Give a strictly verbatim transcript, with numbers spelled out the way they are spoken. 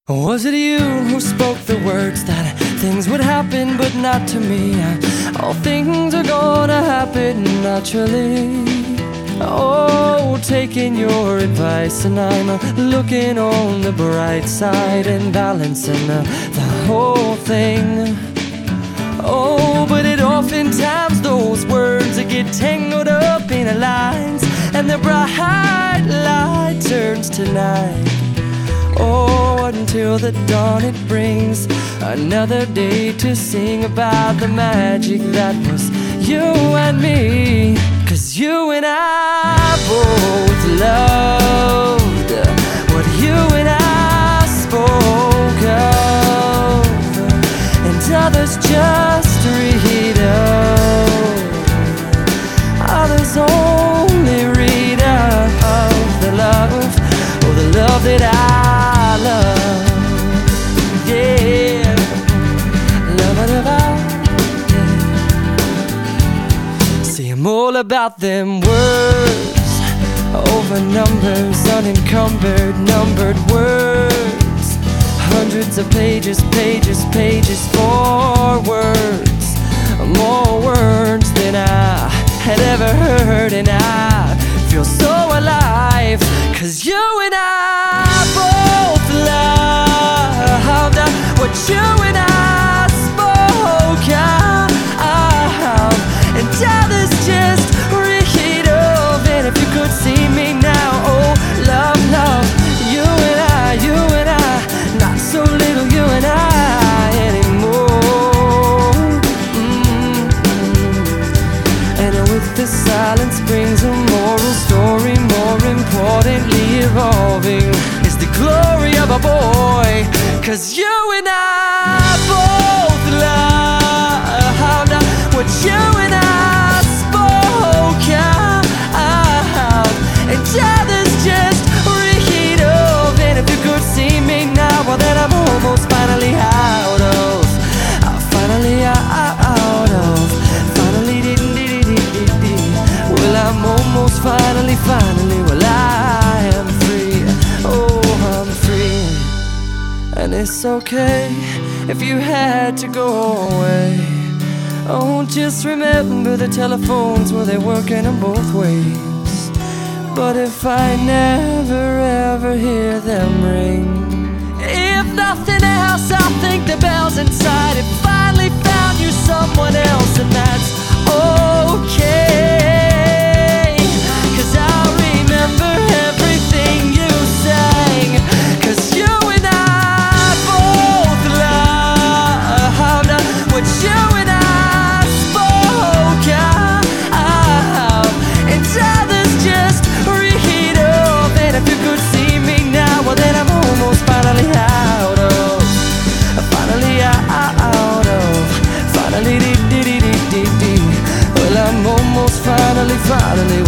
Was it you who spoke the words that things would happen but not to me? All things are gonna happen naturally. Oh, taking your advice, and I'm uh, looking on the bright side and balancing uh, the whole thing. Oh, but it oftentimes those words that get tangled up in the lines, and the bright light turns to night. Oh, until the dawn it brings another day to sing about the magic that was you and me. 'Cause you and I both loved what you and I spoke of, and others just read of, others only read of the love, oh the love that I love. Yeah, love it about, yeah. See, I'm all about them words, over numbers, unencumbered, numbered words, hundreds of pages, pages, pages, for words, more words than I had ever heard, and I feel so alive. 'Cause you and I both loved what you and I spoke of, and others just read of. And if you could see me now, oh love, love, you and I, you and I, not so little you and I anymore. Mm-hmm. And with the silence brings a moral story, more importantly evolving is the glory of a boy. 'Cause you and I both loved what you and I spoke of, and others just read of. And if you could see me now, well then I'm almost finally out of, I'm finally out of, finally didn't did it, did it. Well I'm almost finally, finally, well I am free, oh I'm free. And it's okay if you had to go away. Oh, just remember the telephones, well they're working in both ways. But if I never ever hear them ring, if nothing else I think the bells inside it finally found you someone else, and that's okay. 'Cause I'll remember everything you sang. 'Cause you and I both loved what you and I spoke of, and others just read of. And if you could see me now, well then I'm almost finally out of, finally out of, finally dee dee dee dee dee. Well I'm almost finally, finally,